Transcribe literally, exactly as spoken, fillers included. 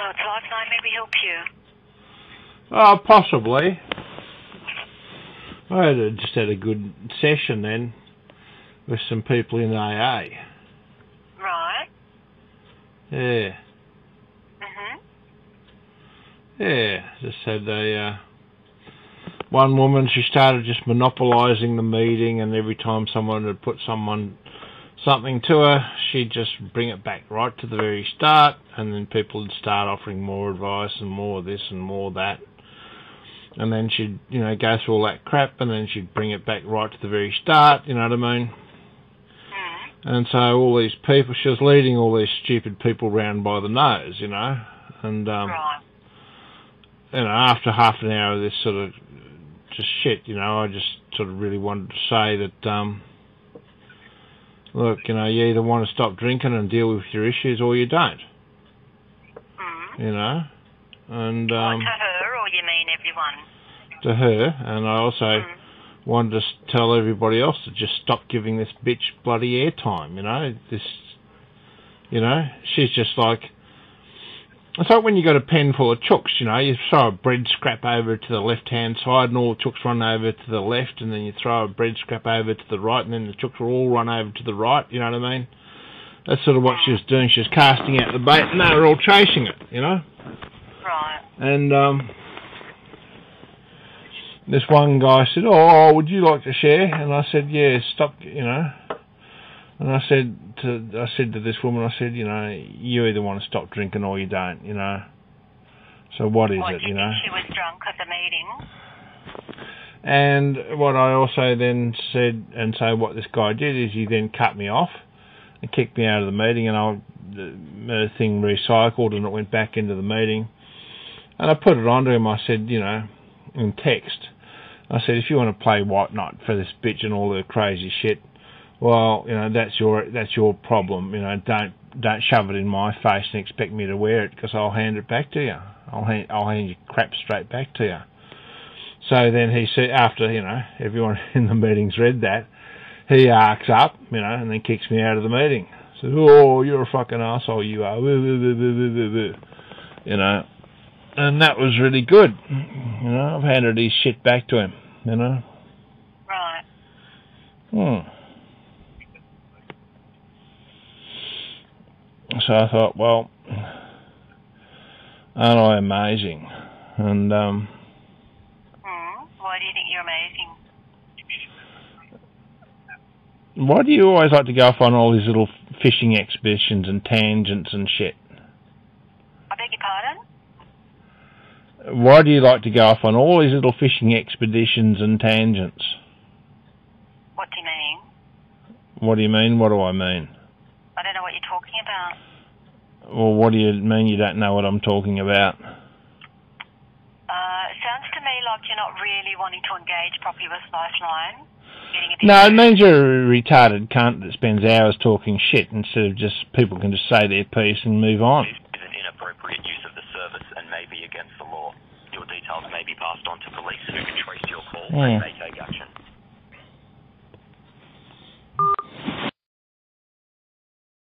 Hello, it's Lifeline. May we help you? Oh, possibly. I had a, just had a good session then with some people in A A. Right. Yeah. Mhm. Yeah, just had a... Uh, one woman, she started just monopolising the meeting, and every time someone had put someone something to her, she'd just bring it back right to the very start, and then people would start offering more advice and more of this and more of that. And then she'd, you know, go through all that crap, and then she'd bring it back right to the very start, you know what I mean? Mm. And so all these people, she was leading all these stupid people round by the nose, you know? And, um, Right. you know, after half an hour of this sort of just shit, you know, I just sort of really wanted to say that, um, look, you know, you either want to stop drinking and deal with your issues, or you don't. Mm. You know? And, What, um... to her, or you mean everyone? To her, and I also Mm. wanted to s- tell everybody else to just stop giving this bitch bloody airtime, you know? This, you know, she's just like... It's like when you got a pen full of chooks, you know, you throw a bread scrap over to the left-hand side and all the chooks run over to the left, and then you throw a bread scrap over to the right, and then the chooks will all run over to the right, you know what I mean? That's sort of what she was doing. She was casting out the bait, and they were all chasing it, you know? Right. And um, this one guy said, "Oh, would you like to share?" And I said, "Yeah, stop," you know. And I said to I said to this woman, I said, "You know, you either want to stop drinking or you don't, you know. So what is What, it, do you you know?" think she was drunk at the meeting? And what I also then said, and so what this guy did is he then cut me off and kicked me out of the meeting, and I the thing recycled and it went back into the meeting. And I put it on to him. I said, you know, in text, I said, if you want to play whatnot for this bitch and all the crazy shit, well, you know, that's your that's your problem. You know, don't don't shove it in my face and expect me to wear it, because I'll hand it back to you. I'll hand I'll hand your crap straight back to you. So then he said, after, you know, everyone in the meeting's read that, he arcs up, you know, and then kicks me out of the meeting. Says, "Oh, you're a fucking asshole, you are." You know, and that was really good. You know, I've handed his shit back to him, you know. Right. Hmm. So I thought, well, aren't I amazing? And, um... Mm. Why do you think you're amazing? why do you always like to go off on all these little fishing expeditions and tangents and shit? I beg your pardon? Why do you like to go off on all these little fishing expeditions and tangents? What do you mean? What do you mean? What do I mean? I don't know what you're talking about. Well, what do you mean you don't know what I'm talking about? Uh, it sounds to me like you're not really wanting to engage properly with Lifeline. Getting a bit No, it means you're a retarded cunt that spends hours talking shit instead of just people can just say their piece and move on. This is an inappropriate use of the service and may be against the law. Your details may be passed on to police who can trace your call Yeah. and may take action.